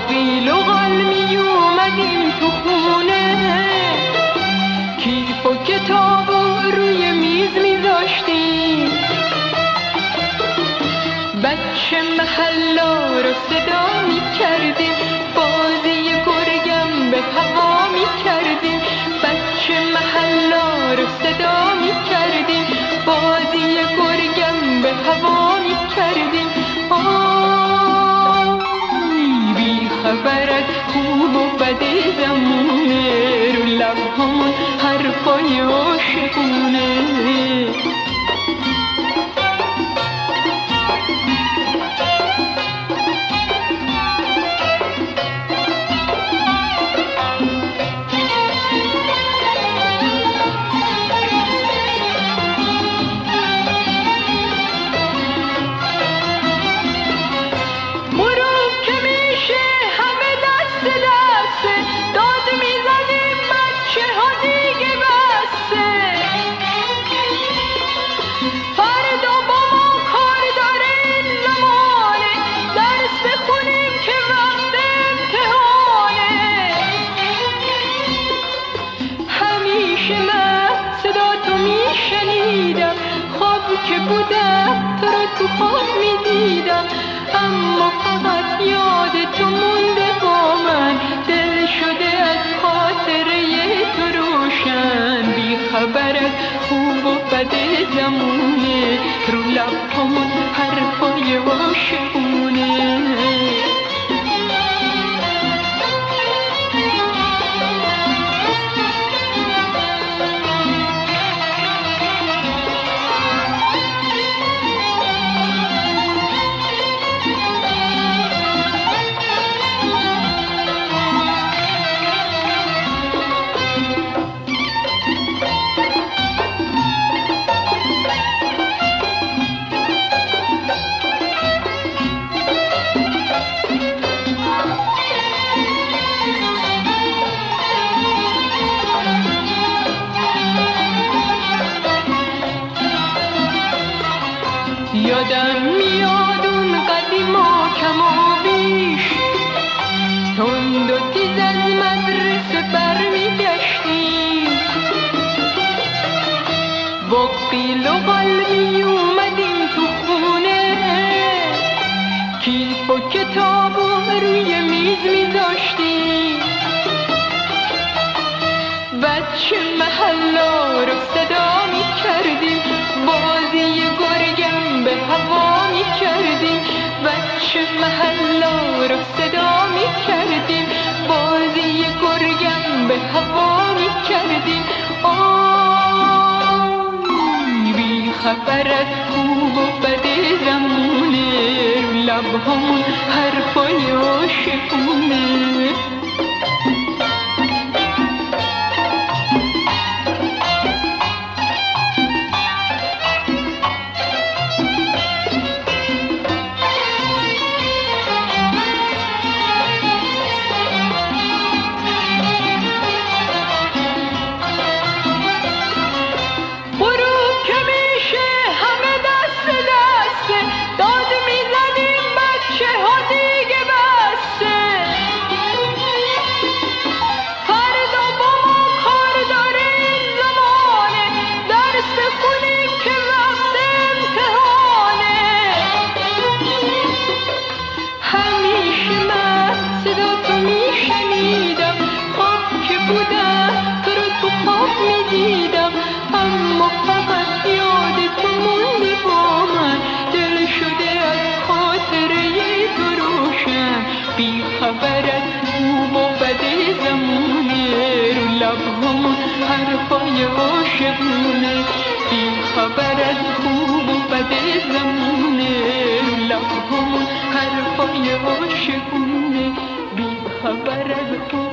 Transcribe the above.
قیل و قال می اومدیم تو خونه، کیف و کتاب و روی میز میذاشتیم، بچه محلا رو صدا میکردیم، بازی گرگم به هوا میکردیم، بچه محلا رو صدا میکردیم، بازی گرگم به هوا میکردیم. بی خبر از خوب و بد زمونه، رو لبهامون حرفای عاشقونه. که بودم تو رو تو خواب میدیدم، اما فقط یاد تو مونده با من، دل شده از خاطره تو روشن. بی خبر از خوب و بد زمونه، رو لبامون حرفای عاشقونه. یادم میاد اون قدیما کم و بیش، تند و تیز از مدرسه برمیگشتیم، با قیل و قال می اومدیم تو خونه، کیف و کتاب و روی میز میذاشتیم، بچه محلا رو صدا میکردیم، بازی گرگم به هوا میکردیم، بچه محلا رو صدا میکردیم، بازی گرگم به هوا میکردیم. بی خبر از خوب و بد زمونه، لبهامون حرفای عاشقونه. اما فقط یاد تو موندی با من، دل شده از خاطره تو روشن. بی خبر از خوب و بد زمونه، رو لبهامون حرفای عاشقونه. بی خبر از خوب و بد زمونه، رو لبهامون حرفای عاشقونه. بی خبر از خوب